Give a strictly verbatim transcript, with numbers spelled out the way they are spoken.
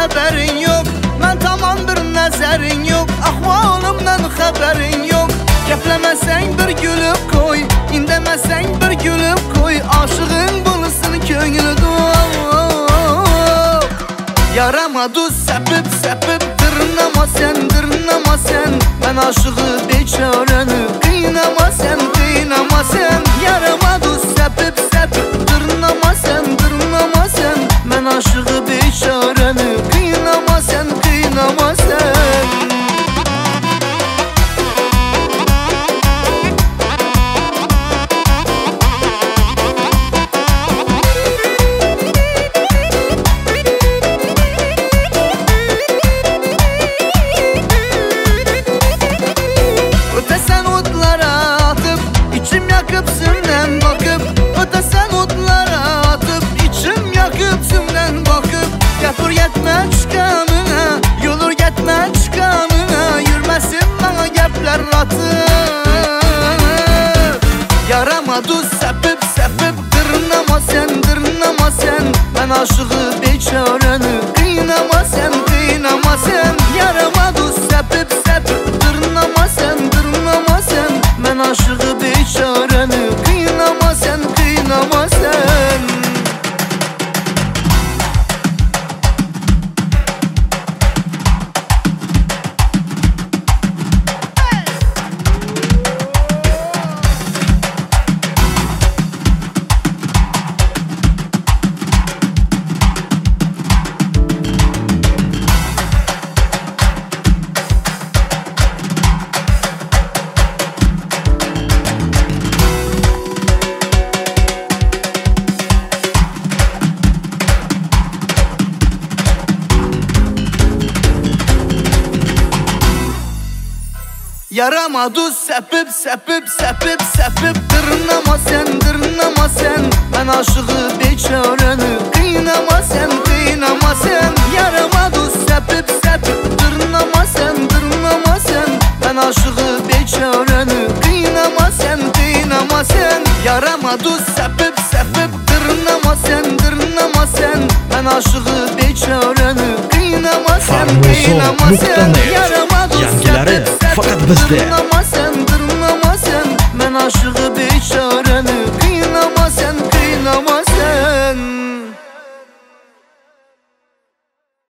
haberin yok. Ben tamamdır nəzərin yok. Ahvalımdan xəbərin yok. Gəpləməsən bir gülüb koy, indəməsən bir gülüb koy. Aşığın bulsun könlü doğ. Yarama duz səpib səpib dırnama sen, dırnama sen. Ben aşığı beçarəni qıynama sen, qıynama sen. Yarama duz səpib səpib dırnama sen, dırnama sen. Ben aşığı beçarəni qıynama sen, qıynama sen. Ötesen otlara atıp içim yakıp sümden bakıp. Ötesen otlara atıp içim yakıp sümden bakıp. Yapır yetme çıkamına, yolur yetme çıkamına. Yürmesin bana gepler atıp. Yarama duz sepip sepip dırnama sen, dırnama sen. Ben aşığı beçarəni qıynama sen, qıynama sen. Yarama duz sepip sepip dırnama sen, dırnama sen. Ben aşığı beçarəni qıynama sen, qıynama sen. Yarama duz sepip sepip sepip sepip dırnama sen, dırnama sen. Ben aşığı beçarəni qıynama sen, qıynama sen. Yarama duz sepip sepip dırnama sen, dırnama sen. Ben aşığı beçarəni qıynama sen, qıynama sen. Yarama duz sepip sepip dırnama sen, dırnama sen. Ben aşığı beçarəni qıynama sen, qıynama sen. Yarama duz sepip sepip fakat bizde. dırnama sen, dırnama sen. Ben aşığı